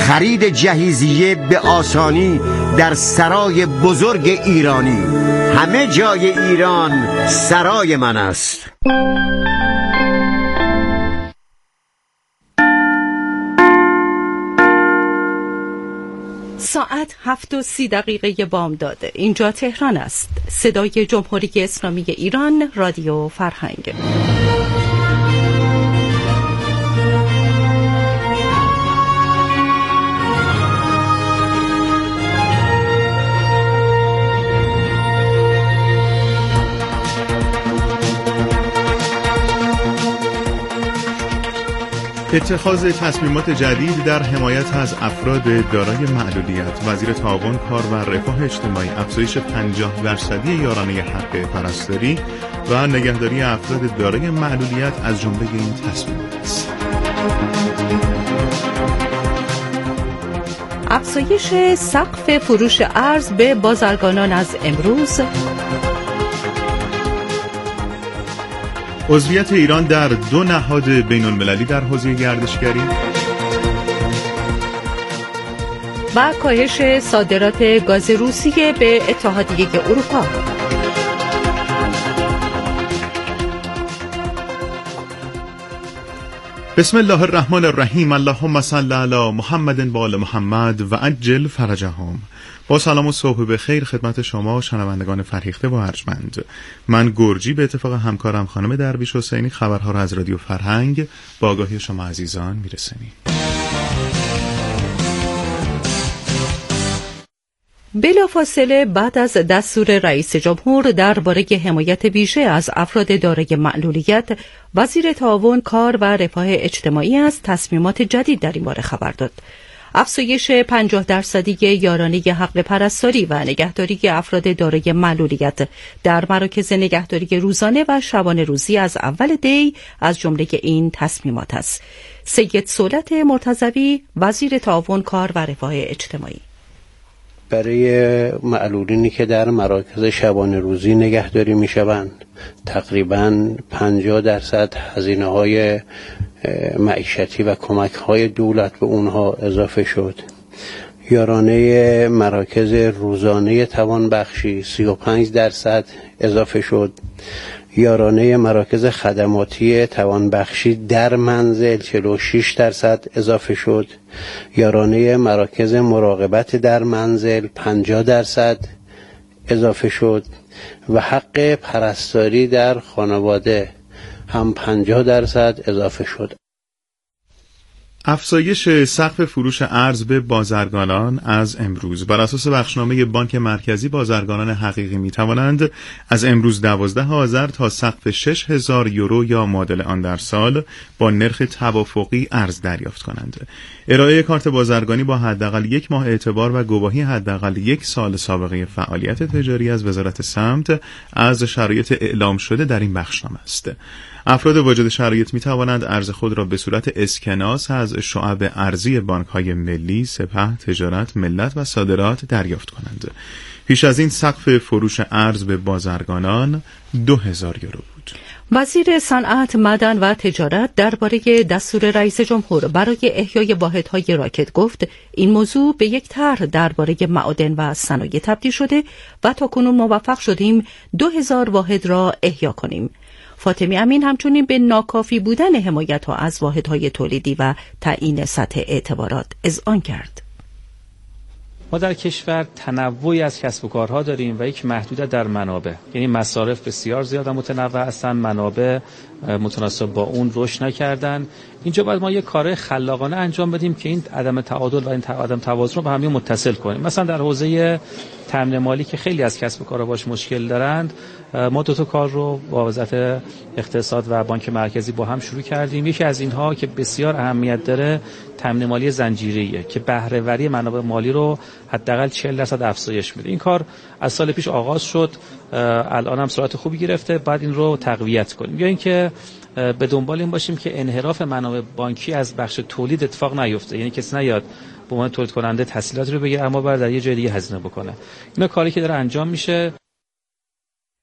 خرید جهیزیه به آسانی در سرای بزرگ ایرانی. همه جای ایران سرای من است. ساعت 7:30 بامداد. اینجا تهران است. صدای جمهوری اسلامی ایران، رادیو فرهنگ. اتخاذ تصمیمات جدید در حمایت از افراد دارای معلولیت. وزیر تعاون، کار و رفاه اجتماعی افزایش 50% یارانه حق پرستاری و نگهداری افراد دارای معلولیت از جمله این تصمیمات است. افزایش سقف فروش ارز به بازرگانان از امروز. عضویت ایران در 2 نهاد بین المللی در حوزه گردشگری و کاهش صادرات گاز روسیه به اتحادیه اروپا. بسم الله الرحمن الرحیم. اللهم صل علی محمد و آل محمد و عجل فرجهم. با سلام و صبح بخیر خدمت شما شنوندگان فرهیخته و ارجمند. من گرجی به اتفاق همکارم خانم درویش حسینی خبرها را از رادیو فرهنگ با آگاهی شما عزیزان میرسونیم. بلافاصله بعد از دستور رئیس جمهور درباره حمایت ویژه از افراد دارای معلولیت، وزیر تعاون، کار و رفاه اجتماعی از تصمیمات جدید در این باره خبر داد. افزایش 50% یارانه حق پرستاری و نگهداری افراد دارای معلولیت در مراکز نگهداری روزانه و شبانه روزی از اول دی از جمله این تصمیمات است. سید صولت مرتضوی، وزیر تعاون، کار و رفاه اجتماعی: برای معلولینی که در مراکز شبانه روزی نگهداری می شوند تقریباً 50% هزینه‌های معیشتی و کمک‌های دولت به اونها اضافه شد. یارانه مراکز روزانه توانبخشی 35% اضافه شد. یارانه مراکز خدماتی توانبخشی در منزل 46% اضافه شد. یارانه مراکز مراقبت در منزل 50% اضافه شد و حق پرستاری در خانواده هم 50% اضافه شد. افزایش سقف فروش ارز به بازرگانان از امروز. بر اساس بخشنامه بانک مرکزی، بازرگانان حقیقی می توانند از امروز 12 آذر تا سقف 6,000 یورو یا معادل آن در سال با نرخ توافقی ارز دریافت کنند. ارائه کارت بازرگانی با حداقل 1 ماه اعتبار و گواهی حداقل 1 سال سابقه فعالیت تجاری از وزارت سمت از شرایط اعلام شده در این بخشنامه است. افراد واجد شرایط می توانند ارز خود را به صورت اسکناس از شعب ارزی بانک‌های ملی، سپه، تجارت، ملت و صادرات دریافت کنند. پیش از این سقف فروش ارز به بازرگانان 2,000 یورو بود. وزیر صنعت، معدن و تجارت درباره دستور رئیس جمهور برای احیای واحدهای راکد گفت این موضوع به یک طرح درباره معادن و صنایع تبدیل شده و تاکنون موفق شدیم 2,000 واحد را احیا کنیم. فاطمی امین همچنین به ناکافی بودن حمایت‌ها از واحدهای تولیدی و تعیین سطح اعتبارات اذعان کرد. ما در کشور تنوعی از کسب و کارها داریم و یک محدودیت در منابع، یعنی مصارف بسیار زیاد و متنوع هستند، منابع متناسب با اون رشد نکردن. اینجا باید ما یک کار خلاقانه انجام بدیم که این عدم تعادل و این عدم توازن رو به هم متصل کنیم. مثلا در حوزه تامین مالی که خیلی از کسب و کارها باش مشکل دارند، ما 2 تا کار رو با وزارت اقتصاد و بانک مرکزی با هم شروع کردیم. یکی از اینها که بسیار اهمیت داره تامین مالی زنجیره‌ایه که بهره وری منابع مالی رو حداقل 40% افزایش میده. این کار از سال پیش آغاز شد، الان هم سرعت خوبی گرفته، بعد این رو تقویت کنیم. یا اینکه به دنبال این باشیم که انحراف منابع بانکی از بخش تولید اتفاق نیفته، یعنی کسی نیاد به عنوان تولید کننده تسهیلاتی رو بگیره اما بعد در یه جای دیگه هزینه بکنه. اینا کاری که داره انجام میشه.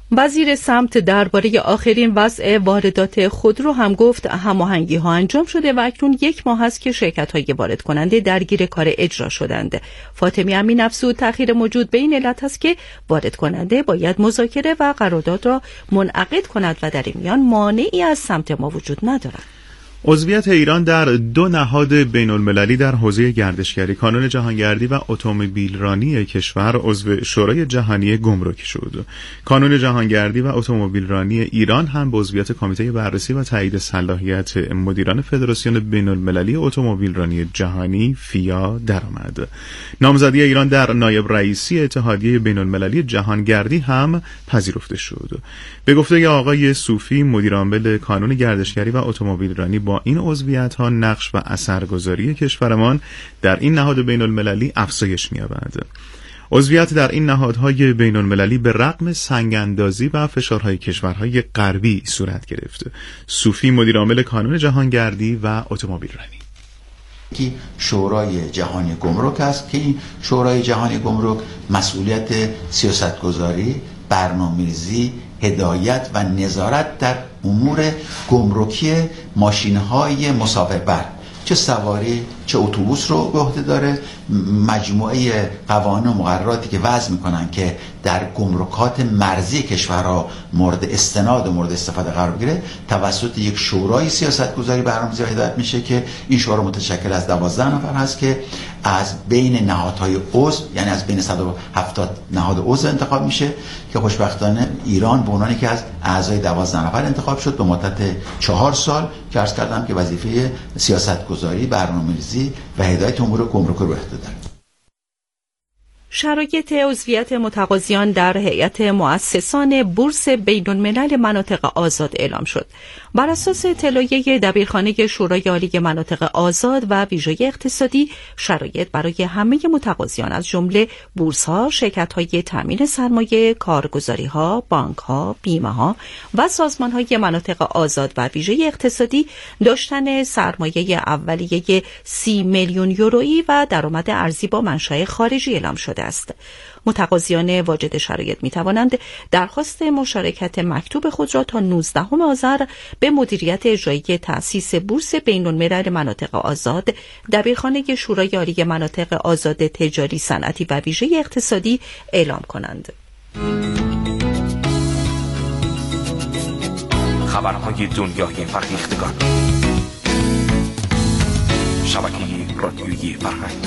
وزیر سمت درباره آخرین وضع واردات خودرو هم گفت هماهنگی ها انجام شده و اکنون 1 ماه است که شرکت های وارد کننده درگیر کار اجرا شدند. فاطمی امین افزود تأخیر موجود به این علت است که وارد کننده باید مذاکره و قرارداد را منعقد کند و در این میان مانعی از سمت ما وجود ندارد. عضویت ایران در 2 نهاد بین المللی در حوزه گردشگری، کانون جهانگردی و اتومبیلرانی کشور عضو شورای جهانی گمرک شد. کانون جهانگردی و اتومبیلرانی ایران هم به عضویت کمیته بررسی و تایید صلاحیت مدیران فدراسیون بین المللی اتومبیلرانی جهانی فیا درآمد. نامزدی ایران در نایب رئیسی اتحادیه بین المللی جهانگردی هم پذیرفته شد. به گفته آقای صوفی مدیر عامل کانون گردشگری و اتومبیلرانی، با این عضویت ها نقش و اثرگذاری کشورمان در این نهاد بین المللی افزایش می‌یابد. عضویت در این نهادهای بین المللی به رغم سنگ‌اندازی و فشارهای کشورهای غربی صورت گرفت. صوفی مدیر عامل کانون جهانگردی و اتومبیلرانی: که شورای جهانی گمرک است که این شورای جهانی گمرک مسئولیت سیاستگذاری، برنامه‌ریزی، هدایت و نظارت در امور گمرکی ماشین‌های مسافر بر، چه سواری چه اتوبوس رو به عهده داره. مجموعه قوانین و مقرراتی که وضع میکنن که در گمرکات مرزی کشورها مورد استناد و مورد استفاده قرار بگیره توسط یک شورای سیاستگذاری برنامه‌ریزی و هدایت میشه که این شورا متشکل از 12 نفر هست که از بین نهادهای عضو، یعنی از بین 170 نهاد عضو انتخاب میشه که خوشبختانه ایران به عنوان یکی از اعضای 12 نفر انتخاب شد به مدت 4 سال که عرض کردم که وظیفه سیاستگذاری، برنامه‌ریزی و هدایت امور گمرک رو به عهده داره. شرایط عضویت متقاضیان در هیئت مؤسسان بورس بین‌الملل مناطق آزاد اعلام شد. بر اساس اطلاعیه دبیرخانه شورای عالی مناطق آزاد و ویژه اقتصادی، شرایط برای همه متقاضیان از جمله بورس‌ها، شرکت‌های تامین سرمایه، کارگزاری‌ها، بانک‌ها، بیمه‌ها و سازمان‌های مناطق آزاد و ویژه اقتصادی داشتن سرمایه اولیه 30 میلیون یورویی و درآمد ارزی با منشأ خارجی اعلام شده است. متقاضیان واجد شرایط می توانند درخواست مشارکت مکتوب خود را تا 19 آذر به مدیریت اجرایی تأسیس بورس بین‌الملل مناطق آزاد، دبیرخانه شورای عالی مناطق آزاد تجاری، صنعتی و ویژه اقتصادی اعلام کنند. خبرهای دنیای فرهیختگان، شبکه رادیویی فرهنگ.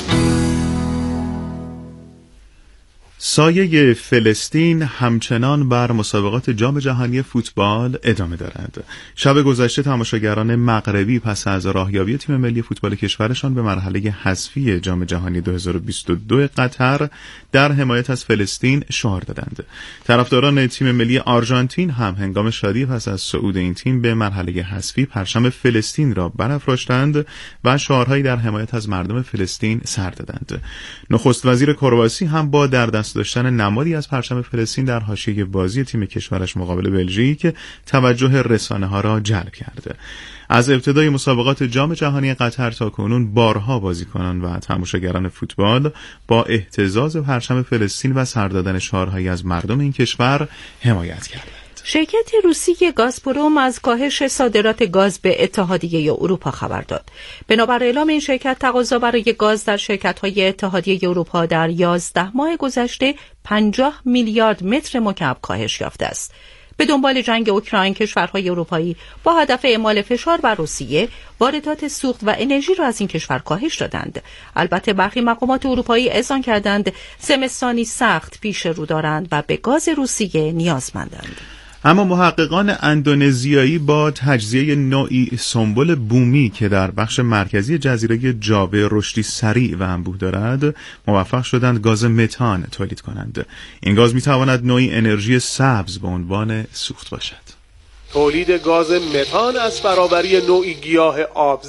سایه فلسطین همچنان بر مسابقات جام جهانی فوتبال ادامه دارد. شب گذشته تماشاگران مغربی پس از راهیابی تیم ملی فوتبال کشورشان به مرحله حذفی جام جهانی 2022 قطر در حمایت از فلسطین شعار دادند. طرفداران تیم ملی آرژانتین هم هنگام شادی پس از صعود این تیم به مرحله حذفی پرچم فلسطین را برافراشتند و شعارهایی در حمایت از مردم فلسطین سر دادند. نخست وزیر کرواسی هم با در دست داشتن نمادی از پرچم فلسطین در حاشیه بازی تیم کشورش مقابل بلژیک توجه رسانه‌ها را جلب کرده. از ابتدای مسابقات جام جهانی قطر تا کنون بارها بازیکنان و تماشاگران فوتبال با اهتزاز پرچم فلسطین و سر دادن شعارهایی از مردم این کشور حمایت کردند. شرکت روسی گازپروم از کاهش صادرات گاز به اتحادیه اروپا خبر داد. بنابر اعلام این شرکت، تقاضا برای گاز در شرکت‌های اتحادیه اروپا در 11 ماه گذشته 50 میلیارد متر مکعب کاهش یافته است. به دنبال جنگ اوکراین، کشورهای اروپایی با هدف اعمال فشار بر روسیه واردات سوخت و انرژی را از این کشور کاهش دادند. البته برخی مقامات اروپایی اذعان کردند زمستانی سخت پیش رو دارند و به گاز روسیه نیازمندند. اما محققان اندونزیایی با تجزیه نوعی سنبل بومی که در بخش مرکزی جزیره جاوه رشدی سریع و انبوه دارد موفق شدند گاز متان تولید کنند. این گاز میتواند نوعی انرژی سبز به عنوان سوخت باشد. تولید گاز متان از فرآوری نوعی گیاه آبزی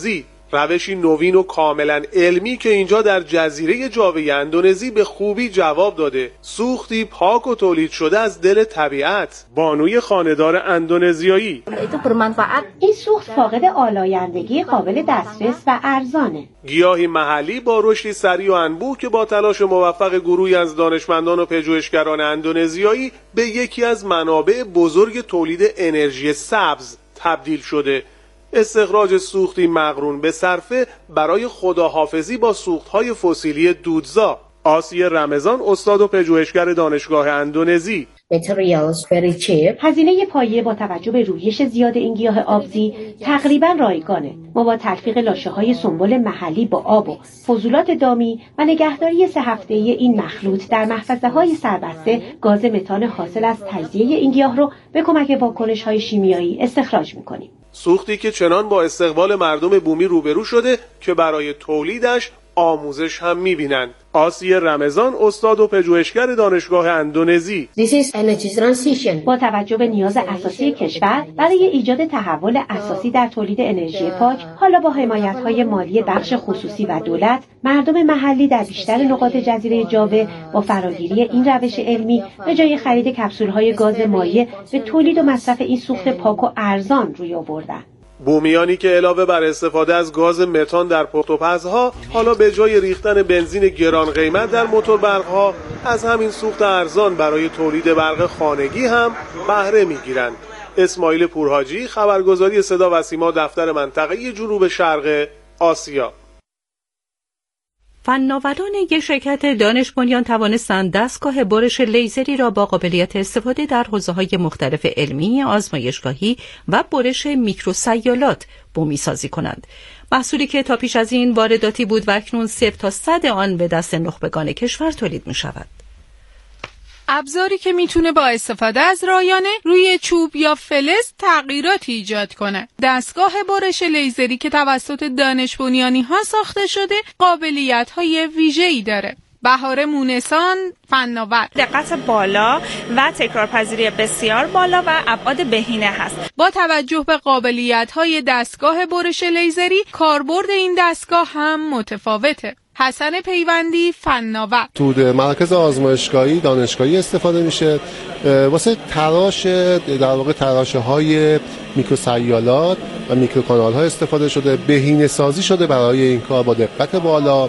روشی نوین و کاملا علمی که اینجا در جزیره جاوه اندونزی به خوبی جواب داده. سوختی پاک و تولید شده از دل طبیعت. بانوی خانه‌دار اندونزیایی: این سوخت فاقد آلایندگی، قابل دسترس و ارزانه. گیاهی محلی با رشدی سریع و انبوه که با تلاش موفق گروهی از دانشمندان و پژوهشگران اندونزیایی به یکی از منابع بزرگ تولید انرژی سبز تبدیل شده. استخراج سوختی مقرون به صرفه برای خداحافظی با سوختهای فسیلی دودزا. آسیه رمضان، استاد و پژوهشگر دانشگاه اندونزی: هزینه پایه با توجه به رویش زیاد این گیاه آبزی تقریبا رایگانه. ما با تلفیق لاشه‌های سنبل محلی با آب و فضولات دامی و نگهداری 3 هفته‌ای این مخلوط در محفظه‌های سربسته، گاز متان حاصل از تجزیه این گیاه رو به کمک واکنش‌های شیمیایی استخراج می‌کنیم. سوختی که چنان با استقبال مردم بومی روبرو شده که برای تولیدش آموزش هم می‌بینند. آسیه رمضان، استاد و پژوهشگر دانشگاه اندونزی: با توجه به نیاز اساسی کشور برای ایجاد تحول اساسی در تولید انرژی پاک، حالا با حمایت‌های مالی بخش خصوصی و دولت، مردم محلی در بیشتر نقاط جزیره جاوه با فراگیری این روش علمی به جای خرید کپسول‌های گاز مایع به تولید و مصرف این سوخت پاک و ارزان روی آوردند. بومیانی که علاوه بر استفاده از گاز متان در پخت و پزها، حالا به جای ریختن بنزین گران قیمت در موتور برقها از همین سوخت ارزان برای تولید برق خانگی هم بهره میگیرند. اسماعیل پورحاجی، خبرگزاری صدا و سیما، دفتر منطقه جنوب شرق آسیا. فناوران یک شرکت دانش بنیان توانستند دستگاه برش لیزری را با قابلیت استفاده در حوزه‌های مختلف علمی، آزمایشگاهی و برش میکروسیالات بومی سازی کنند. محصولی که تا پیش از این وارداتی بود و اکنون 0 تا 100 آن به دست نخبگان کشور تولید می شود. ابزاری که میتونه با استفاده از رایانه روی چوب یا فلز تغییراتی ایجاد کنه. دستگاه برش لیزری که توسط دانش بنیانی ها ساخته شده قابلیت‌های ویژه‌ای داره. بهار مونسان، فناور: دقت بالا و تکرارپذیری بسیار بالا و ابعاد بهینه هست. با توجه به قابلیت‌های دستگاه برش لیزری، کاربرد این دستگاه هم متفاوته. حسن پیوندی، فناور: تو مرکز آزمایشگاهی دانشگاهی استفاده میشه واسه تراش، در واقع تراشه‌های میکروسیالات و میکروکانال‌ها استفاده شده. بهینه سازی شده برای این کار با دقت بالا.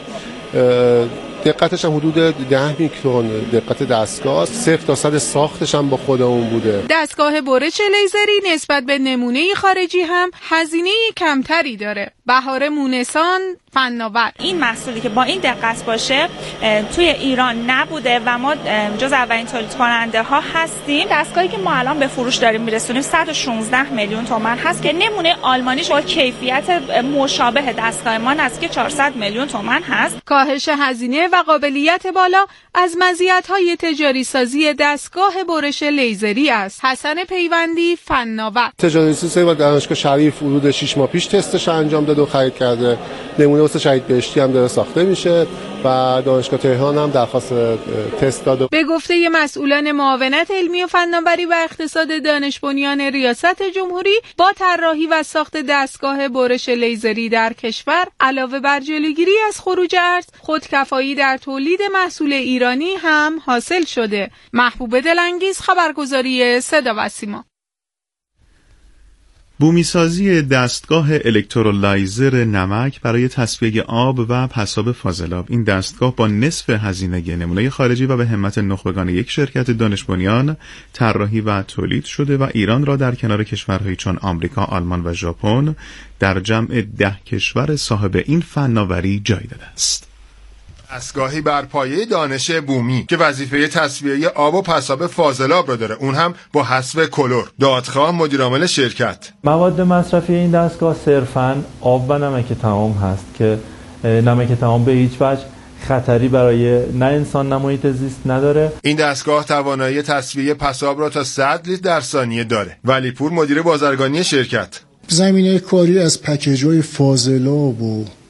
دقتش هم حدود 10 میکرون دقت دستگاه. 0 تا 100 ساختش هم با خودمون بوده. دستگاه برش لیزری نسبت به نمونه خارجی هم هزینه کمتری داره. بهار مونسان، فناور: این محصولی که با این دقت باشه توی ایران نبوده و ما جز اولین تولید کننده ها هستیم. دستگاهی که ما الان به فروش داریم میرسونیم 116 میلیون تومان هست که نمونه آلمانیش با کیفیت مشابه دستگاه ما نزدیک 400 میلیون تومان هست. کاهش هزینه و قابلیت بالا از مزیت‌های تجاری سازی دستگاه برش لیزری است. حسن پیوندی، فناور: تجاری سازی با دانشگاه شریف حدود 6 ماه پیش تستش انجام داده و خرید کرده. نمونه واسه شهید بهشتی هم داره ساخته میشه و دانشگاه تهران هم درخواست تست داده. به گفته مسئولان معاونت علمی و فناوری و اقتصاد دانش بنیان ریاست جمهوری، با طراحی و ساخت دستگاه برش لیزری در کشور علاوه بر جلوگیری از خروج ارز، خودکفایی در تولید محصول ایرانی هم حاصل شده. محبوب دلانگیز، خبرگزاری صدا و سیما. بومیسازی دستگاه الکترولایزر نمک برای تصفیه آب و پساب فاضلاب. این دستگاه با نصف هزینه نمونه خارجی و به همت نخبگان یک شرکت دانش بنیان طراحی و تولید شده و ایران را در کنار کشورهایی چون آمریکا، آلمان و ژاپن در جمع 10 کشور صاحب این فناوری جای داده است. دستگاهی بر پایه دانش بومی که وظیفه تصفیه آب و پساب فاضلاب را داره، اون هم با حذف کلور. دادخواه مدیرعامل شرکت: مواد مصرفی این دستگاه صرفاً آب و نمک تمام هست که نمک تمام به هیچ وجه خطری برای نه انسان نه محیط زیست نداره. این دستگاه توانایی تصفیه پساب را تا 100 لیتر در ثانیه داره. ولیپور، مدیر بازرگانی شرکت: زمینه کاری از پکیج‌های فاضلاب و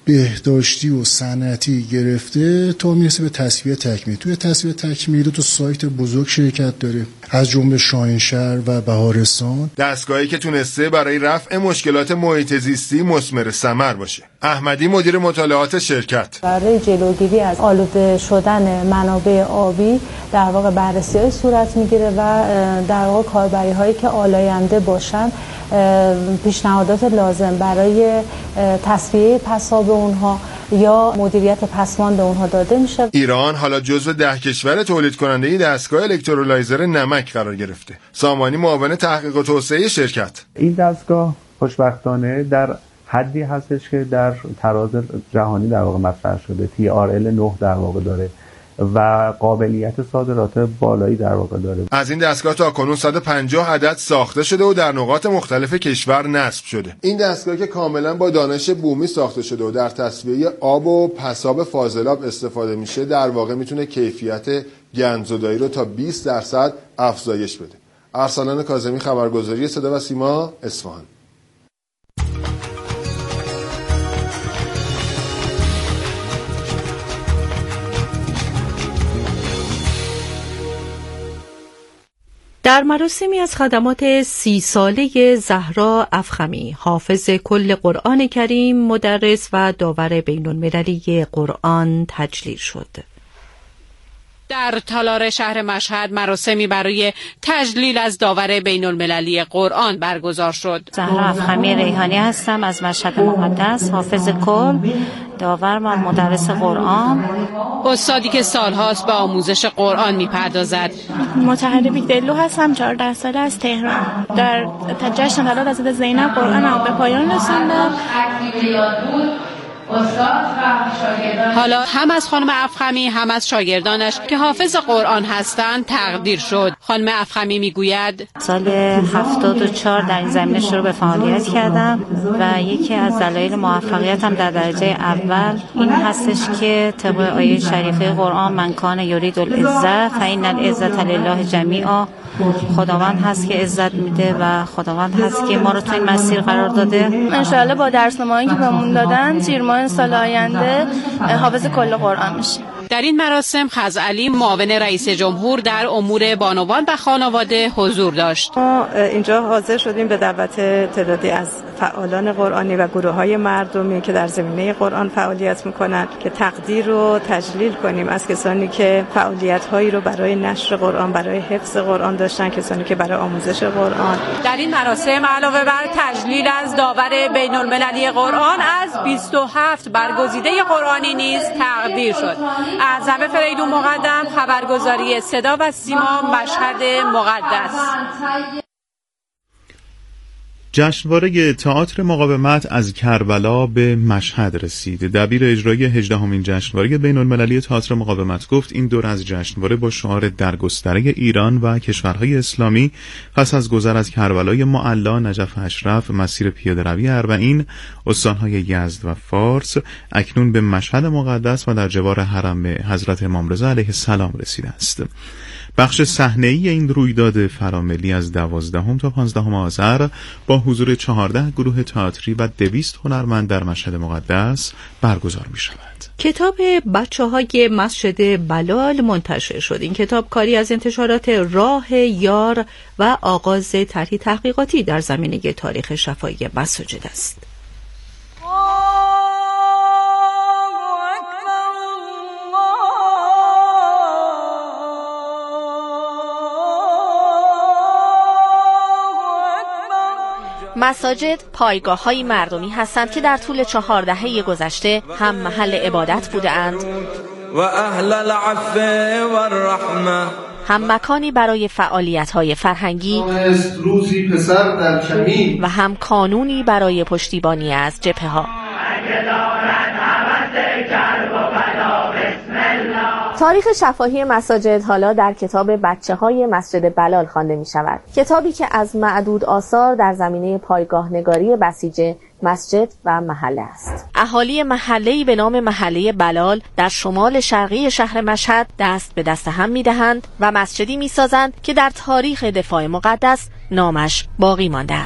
بهداشتی و صنعتی گرفته تا میرسه به تصفیه تکمیل. توی تصفیه تکمیل 2 سایت بزرگ شرکت داره، از جمله شاهینشهر و بهارستان. دستگاهی که تونسته برای رفع مشکلات محیط زیستی مثمر ثمر باشه. احمدی مدیر مطالعات شرکت برای جلوگیری از آلوده شدن منابع آبی در واقع بررسی‌های صورت میگیره و در واقع کاربری‌هایی که آلاینده باشن پیشنهادات لازم برای تصفیه پساب اونها یا مدیریت پسماند اونها داده میشه. ایران حالا جزو 10 کشور تولید کننده دستگاه الکترولایزر نمک قرار گرفته. سامانی معاون تحقیق و توسعه شرکت این دستگاه خوشبختانه در حدی هستش که در تراز جهانی در واقع مطرح شده. TRL 9 در واقع داره و قابلیت صادرات بالایی در واقع داره. از این دستگاه تا کنون 150 عدد ساخته شده و در نقاط مختلف کشور نصب شده. این دستگاه که کاملا با دانش بومی ساخته شده و در تصفیه آب و پساب فاضلاب استفاده میشه، در واقع میتونه کیفیت گندزدایی رو تا 20% افزایش بده. ارسلان کاظمی، خبرگزاری صدا و سیما، اصفهان. در مراسمی از خدمات 30 ساله زهرا افخمی، حافظ کل قرآن کریم، مدرس و داور بین‌المللی قرآن تجلیل شد. در تالار شهر مشهد مراسمی برای تجلیل از داور بین‌المللی قرآن برگزار شد. زهرا افخمی ریحانی هستم از مشهد مقدس، حافظ کل، داور و مدرس قرآن. استادی که سالهاست به آموزش قرآن میپردازد. متحری بیگدلو هستم، 14 ساله از تهران. در جشن تولد حضرت زینب قرآن رو به پایان رسوندم. حالا هم از خانم افخمی هم از شاگردانش که حافظ قرآن هستند تقدیر شد. خانم افخمی میگوید سال 74 در این زمینه شروع به فعالیت کردم و یکی از دلایل موفقیتم در درجه اول این هستش که طبق آیه شریفه قرآن من کان یرید العزة فإن العزة لله جمیعا، خداوند هست که عزت میده و خداوند هست که ما رو تو این مسیر قرار داده. انشاءالله با درسنامه‌ای که بهمون دادن تیر ماه سال آینده حافظ کل قرآن میشه. در این مراسم خزعلی معاون رئیس جمهور در امور بانوان و خانواده حضور داشت. ما اینجا حاضر شدیم به دعوت تعدادی از فعالان قرآنی و گروه‌های مردمی که در زمینه قرآن فعالیت میکنند که تقدیر رو تجلیل کنیم از کسانی که فعالیت‌هایی رو برای نشر قرآن، برای حفظ قرآن داشتن، کسانی که برای آموزش قرآن. در این مراسم علاوه بر تجلیل از داور بین‌المللی قرآن از 27 برگزیده قرآنی نیز تقدیر شد. از همه فریدون مقدم، خبرگزاری صدا و سیما، مشهد مقدس. جشنواره تئاتر مقاومت از کربلا به مشهد رسید. دبیر اجرایی 18مین جشنواره بین‌المللی تئاتر مقاومت گفت این دور از جشنواره با شعار درگستره ایران و کشورهای اسلامی پس از گذر از کربلای معلا، نجف اشرف، مسیر پیاده‌روی اربعین، استانهای یزد و فارس، اکنون به مشهد مقدس و در جوار حرم حضرت امام رضا علیه السلام رسیده است. بخش صحنه‌ای این رویداد فراملی از 12 تا 15 آذر با حضور 14 گروه تئاتری و 200 هنرمند در مشهد مقدس برگزار می شود. کتاب بچه‌های مسجد بلال منتشر شد. این کتاب کاری از انتشارات راه یار و آغاز طرحی تحقیقاتی در زمینه تاریخ شفاهی مساجد است. مساجد پایگاه‌های مردمی هستند که در طول 4 دهه گذشته هم محل عبادت بوده‌اند و اهل العفو و الرحمه، هم مکانی برای فعالیت‌های فرهنگی روزی پسر در کمین و هم کانونی برای پشتیبانی از جبهه‌ها. تاریخ شفاهی مساجد حالا در کتاب بچه‌های مسجد بلال خوانده می‌شود. کتابی که از معدود آثار در زمینه پایگاه‌نگاری بسیج مسجد و محله است. اهالی محله‌ای به نام محله بلال در شمال شرقی شهر مشهد دست به دست هم می‌دهند و مسجدی می‌سازند که در تاریخ دفاع مقدس نامش باقی مانده است.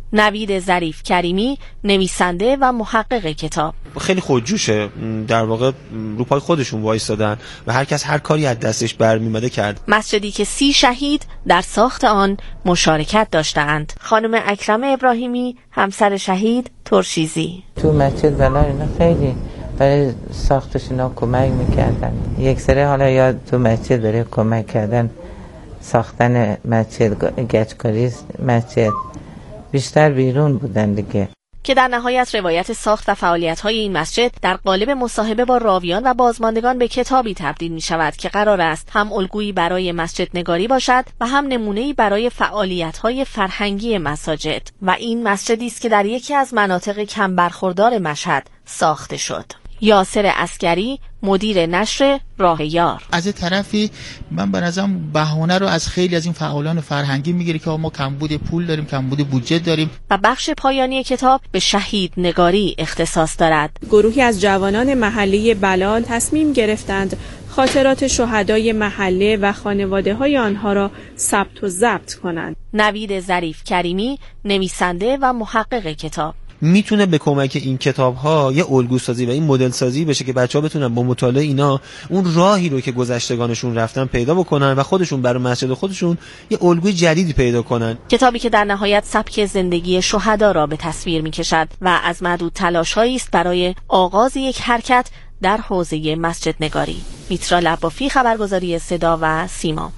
نوید ظریف کریمی نویسنده و محقق کتاب: خیلی خودجوشه، در واقع رو پای خودشون وایسادن و هر کس هر کاری از دستش برمی‌اومده کرد. مسجدی که 30 شهید در ساخت آن مشارکت داشتند. خانم اکرم ابراهیمی همسر شهید ترشیزی: تو مسجد بلال اینا خیلی برای ساختش اینا کمک میکردن. یک سره حالا یا تو مسجد برای کمک کردن ساختن مسجد، گچکاری مسجد، بیشتر بیرون بودن دیگه. که در نهایت روایت ساخت و فعالیت‌های این مسجد در قالب مصاحبه با راویان و بازماندگان به کتابی تبدیل می‌شود که قرار است هم الگویی برای مسجد نگاری باشد و هم نمونه‌ای برای فعالیت‌های فرهنگی مساجد. و این مسجدی است که در یکی از مناطق کم برخوردار مشهد ساخته شد. یاسر عسکری، مدیر نشر راه یار: از طرفی من به نظرم بهانه رو از خیلی از این فعالان فرهنگی میگیره که ما کمبود پول داریم، کمبود بودجه داریم. و بخش پایانی کتاب به شهید نگاری اختصاص دارد. گروهی از جوانان محلی بلال تصمیم گرفتند خاطرات شهدای محله و خانواده‌های آنها را ثبت و ضبط کنند. نوید ظریف کریمی نویسنده و محقق کتاب: میتونه به کمک این کتاب‌ها یه الگو سازی و این مدل سازی بشه که بچه‌ها بتونن با مطالعه اینا اون راهی رو که گذشتگانشون رفتن پیدا بکنن و خودشون برای مسجد خودشون یه الگوی جدیدی پیدا کنن. کتابی که در نهایت سبک زندگی شهدا را به تصویر می‌کشد و از معدود تلاش‌هایی است برای آغاز یک حرکت در حوزه مسجد نگاری. میترا لبافی، خبرگزاری صدا و سیما.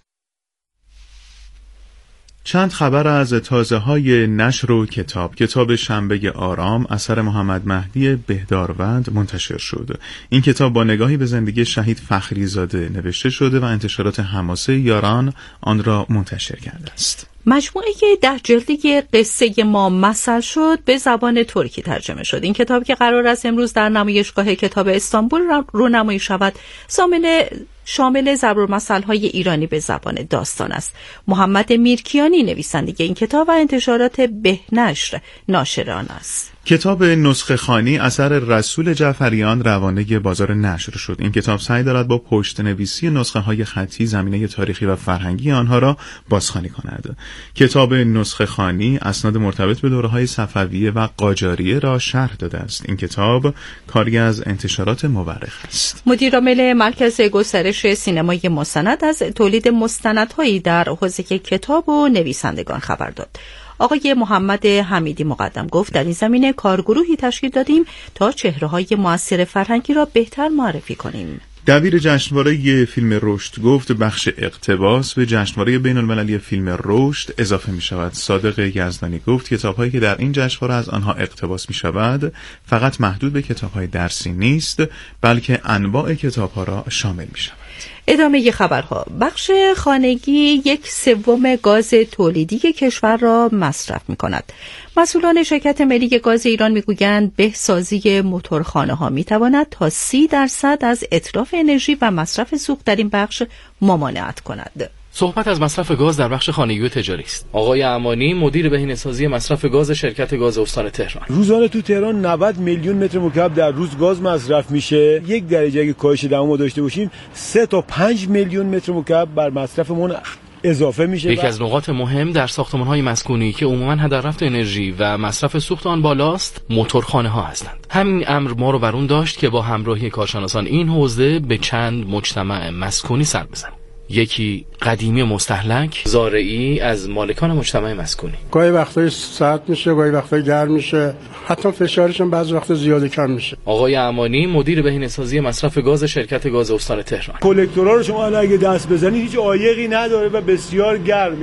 چند خبر از تازه‌های نشر و کتاب شنبه آرام اثر محمد مهدی بهداروند منتشر شد. این کتاب با نگاهی به زندگی شهید فخریزاده نوشته شده و انتشارات حماسه یاران آن را منتشر کرده است. مجموعه 10 جلدی قصه ما مثل شد به زبان ترکی ترجمه شد. این کتاب که قرار است امروز در نمایشگاه کتاب استانبول رونمایی شود، شامل ضرب‌المثل‌های ایرانی به زبان داستان است. محمد میرکیانی نویسنده این کتاب و انتشارات بهنشر ناشر آن است. کتاب نسخه خوانی اثر رسول جعفریان روانه بازار نشر شد. این کتاب سعی دارد با پشت‌نویسی نسخه های خطی زمینه تاریخی و فرهنگی آنها را بازخوانی کند. کتاب نسخه خوانی اسناد مرتبط به دوره‌های صفویه و قاجاریه را شرح داده است. این کتاب کاری از انتشارات مورخ است. مدیرعامل مرکز گسترش سینمای مستند از تولید مستندهایی در حوزه کتاب و نویسندگان خبر داد. آقای محمد حمیدی مقدم گفت در این زمینه کارگروهی تشکیل دادیم تا چهره‌های مؤثر فرهنگی را بهتر معرفی کنیم. دبیر جشنواره فیلم رشد گفت بخش اقتباس به جشنواره بین‌المللی فیلم رشد اضافه می شود. صادق یزدانی گفت کتاب‌هایی که در این جشنواره از آنها اقتباس می شود فقط محدود به کتاب‌های درسی نیست، بلکه انواع کتاب‌ها را شامل می شود. ادامه خبرها. بخش خانگی 1/3 گاز تولیدی کشور را مصرف می کند. مسئولان شرکت ملی گاز ایران می گویند بهسازی موتورخانه ها می تواند تا 30% از اتلاف انرژی و مصرف سوخت در این بخش ممانعت کند. صحبت از مصرف گاز در بخش خانگی و تجاری است. آقای امانی مدیر بهینه‌سازی مصرف گاز شرکت گاز استان تهران: روزانه تو تهران 90 میلیون متر مکعب در روز گاز مصرف میشه. 1 درجه اگه کاهش دما داشته باشیم 3 تا 5 میلیون متر مکعب بر مصرفمون اضافه میشه. یکی از نقاط مهم در ساختمان‌های مسکونی که عموماً هدر رفت انرژی و مصرف سوخت آن بالاست، موتورخانه‌ها هستند. همین امر ما رو بر اون داشت که با همراهی کارشناسان این حوزه به چند مجتمع مسکونی سر بزنیم. یکی قدیمی مستهلک زارعی از مالکان مجتمع مسکونی. گاهی وقتای سرد میشه، گاهی وقتای گرم میشه، حتی فشارش هم بعضی وقتا زیاده کم میشه. آقای امانی مدیر بهینه‌سازی مصرف گاز شرکت گاز استان تهران: کلکتورها رو شما اگه دست بزنید هیچ عایقی نداره و بسیار گرمه.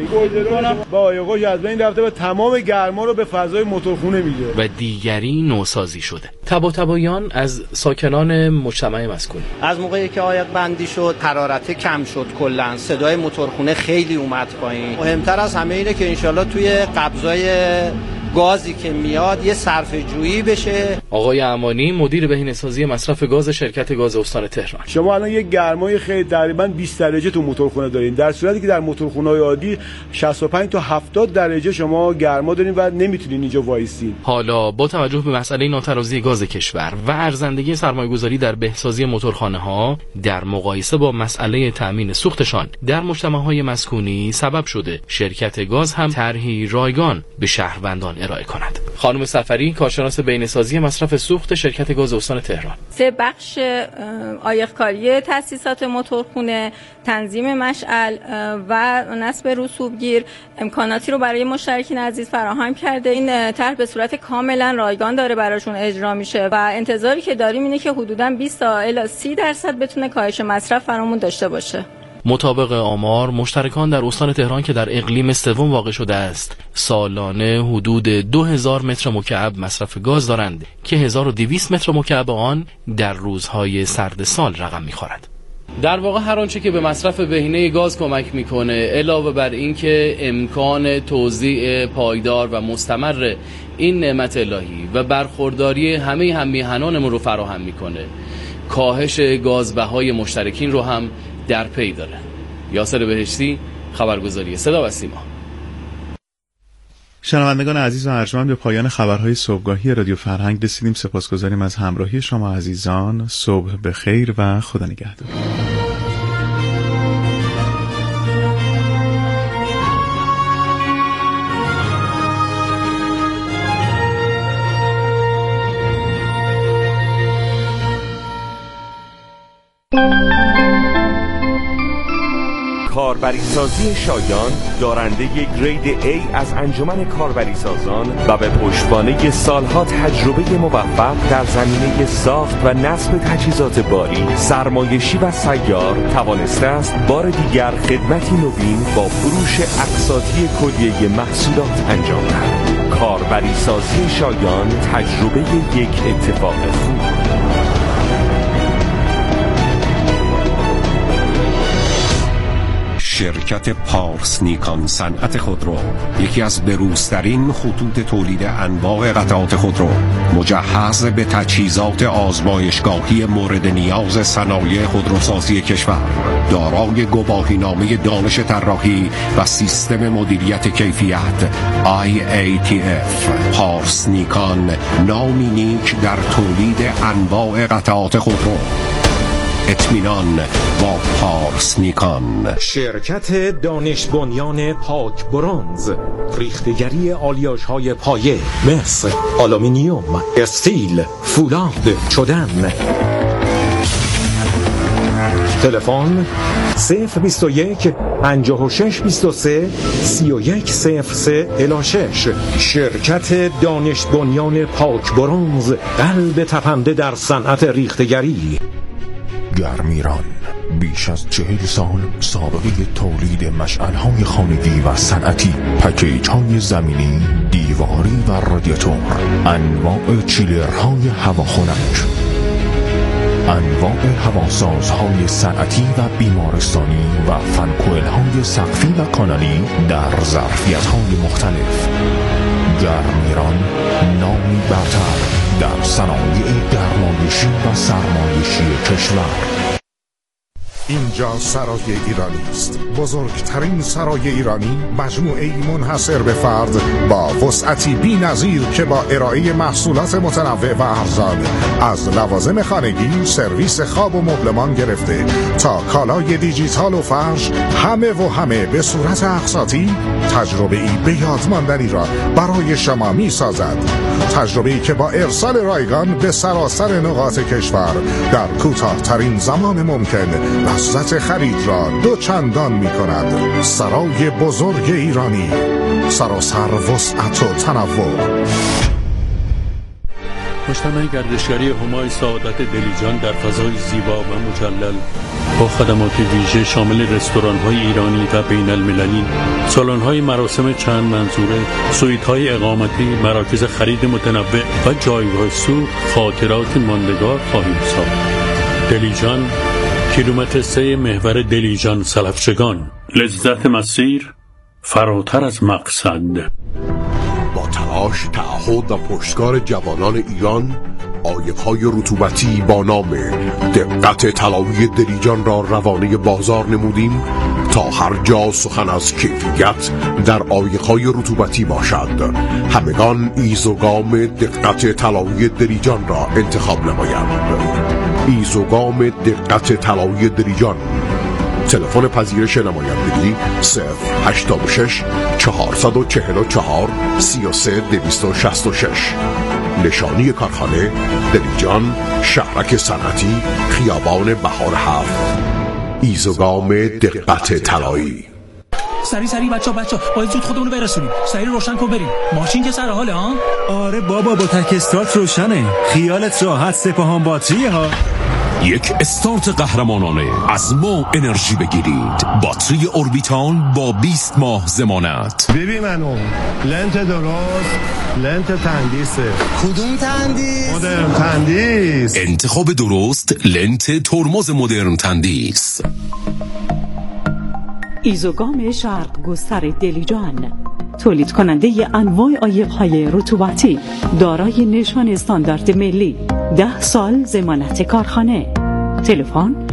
با عایقاش از بین رفته و تمام گرما رو به فضای موتورخونه میده. و دیگری نوسازی شده. تباتبایان از ساکنان مجتمع مسکونی: از موقعی که عایق بندی شد حرارت کم شد، کلا صدای موتورخونه خیلی اومد پایین. مهمتر از همه اینه که انشالله توی قبضای گازی که میاد یه صرفه جویی بشه. آقای امانی مدیر بهینه‌سازی مصرف گاز شرکت گاز استان تهران: شما الان یک گرمای خیلی تقریبا 20 درجه تو موتورخونه دارین، در صورتی که در موتورخونه‌های عادی 65 تا 70 درجه شما گرما دارین و نمیتونین اینجا وایسین. حالا با توجه به مسئله ناترازی گاز کشور و ارزندگی سرمایه‌گذاری در بهسازی موتورخانه‌ها در مقایسه با مسئله تامین سوختشان در مجتمع‌های مسکونی سبب شده شرکت گاز هم طرحی رایگان به شهروندان ارائه کند. خانم سفری، کارشناس بهینه‌سازی مصرف سوخت شرکت گاز استان تهران: 3 بخش عایق‌کاری تأسیسات موتورخونه، تنظیم مشعل و نصب رسوبگیر امکاناتی رو برای مشترکین عزیز فراهم کرده. این طرح به صورت کاملا رایگان داره براشون اجرا میشه و انتظاری که داریم اینه که حدوداً 20 تا الی 30% بتونه کاهش مصرف فرامون داشته باشه. مطابق آمار، مشترکان در استان تهران که در اقلیم سوم واقع شده است، سالانه حدود 2000 متر مکعب مصرف گاز دارند که 1200 متر مکعب آن در روزهای سرد سال رقم می‌خورد. در واقع هر آنچه که به مصرف بهینه گاز کمک میکنه، علاوه بر این که امکان توزیع پایدار و مستمر این نعمت الهی و برخورداری همه هم‌میهنانمون رو فراهم میکنه، کاهش گازبهای مشترکین رو هم در پی داره. یاسر بهشتی، خبرگزاری صدا و سیما. شنوندگان عزیز و ارجمند، به پایان خبرهای صبحگاهی رادیو فرهنگ رسیدیم. سپاسگزاریم از همراهی شما عزیزان. صبح بخیر و خدا نگهدار. کاربریسازی شایان دارنده گرید A از انجمن کاربریسازان و به پشتوانه سالها تجربه موفق در زمینه ساخت و نصب تجهیزات باری، سرمایشی و سیار توانسته است بار دیگر خدمتی نوین با فروش اقساطی کلیه محصولات انجام دهد. کاربریسازی شایان، تجربه یک اتفاق خوب. شرکت پارس نیکان صنعت خودرو، یکی از بروزترین خطوط تولید انواع قطعات خودرو، مجهز به تجهیزات آزمایشگاهی مورد نیاز صنایع خودروسازی کشور، دارای گواهینامه دانش طراحی و سیستم مدیریت کیفیت IATF. پارس نیکان، نامی نیک در تولید انواع قطعات خودرو. اطمینان با پارس نیکان. شرکت دانش بنیان پاک برنز، ریختگری آلیاژهای پایه مس، آلومینیوم، استیل، فولاد، چدن. تلفن 021 56 23 31 03 شرکت دانش بنیان پاک برنز، قلب تپنده در صنعت ریختگری. گرمیران، بیش از 40 سال سابقه تولید مشعل‌های خانگی و صنعتی، پکیج‌های زمینی، دیواری و رادیاتور، انواع چیلرهای هواخنک، انواع هواسازهای صنعتی و بیمارستانی و فنکوئل‌های سقفی و کانالی در ظرفیت‌های مختلف. گرمیران، نامی برتر در صنایع گرمایشی و سرمایشی کشور. اینجا سرای ایرانی است، بزرگترین سرای ایرانی، مجموعه‌ای منحصر به فرد با وسعتی بی‌نظیر که با ارائه محصولات متنوع و ارزان، از لوازم خانگی، سرویس خواب و مبلمان گرفته تا کالای دیجیتال و فرش، همه به صورت اقساطی، تجربه‌ای به یاد ماندنی را برای شما می‌سازد. تجربه‌ای که با ارسال رایگان به سراسر نقاط کشور در کوتاه‌ترین زمان ممکن لذت خرید را دو چندان می کند. سرای بزرگ ایرانی، سراسر وسعت و تنوع. مجتمع گردشگری همای سعادت دلیجان در فضای زیبا و مجلل با خدمات ویژه شامل رستوران‌های ایرانی و بین‌المللی، سالن‌های مراسم چند منظوره، سویت‌های اقامتی، مراکز خرید متنوع و جایگاه سوخت، خاطرات ماندگار خواهیم ساخت. دلیجان، کیلومتر 3 محور دلیجان سلفچگان. لذت مسیر فراتر از مقصد. با تلاش، تعهد و پشتکار جوانان ایران، عایق‌های رطوبتی با نام دقت طلایی دلیجان را روانه بازار نمودیم تا هر جا سخن از کیفیت در عایق‌های رطوبتی باشد، همگان ایزوگام دقت طلایی دلیجان را انتخاب نمایند. ایزوگام دقت طلایی دلیجان. تلفن پذیرش نمایندگی 086 444 33 266. نشانی کارخانه دلیجان، شهرک صنعتی، خیابان بهار 7. ایزوگام دقت طلایی. سری بچا باید زود خودمونو برسونیم. سری روشن کن بریم. ماشین که سر حاله ها؟ آره بابا، با تک استارت روشنه. خیالت راحت، سپاهان باتریه ها. یک استارت قهرمانانه از ما انرژی بگیرید. باتری اوربیتال با 20 ماه ضمانت. ببین منو لنت درست، لنت تندیسه. کدوم تندیس؟ مدرن تندیس. انتخاب درست، لنت ترمز مدرن تندیس. ایزوگام شرق گستر دلیجان، تولید کننده انواع عایق‌های رطوبتی، دارای نشان استاندارد ملی، 10 سال ضمانت کارخانه. تلفن